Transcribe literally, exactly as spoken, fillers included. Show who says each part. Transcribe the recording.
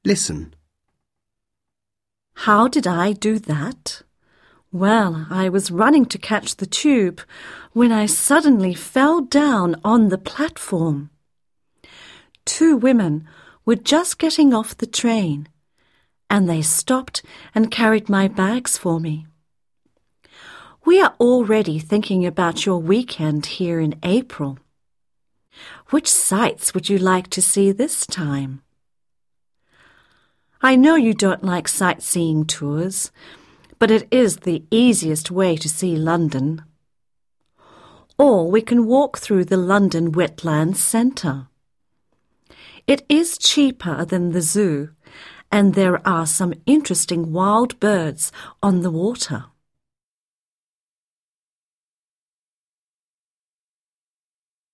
Speaker 1: Listen.
Speaker 2: How did I do that? Well, I was running to catch the tube when I suddenly fell down on the platform. Two women were just getting off the train, and they stopped and carried my bags for me. We are already thinking about your weekend here in April. Which sights would you like to see this time? I know you don't like sightseeing tours, but it is the easiest way to see London. Or we can walk through the London Wetlands Centre. It is cheaper than the zoo, and there are some interesting wild birds on the water.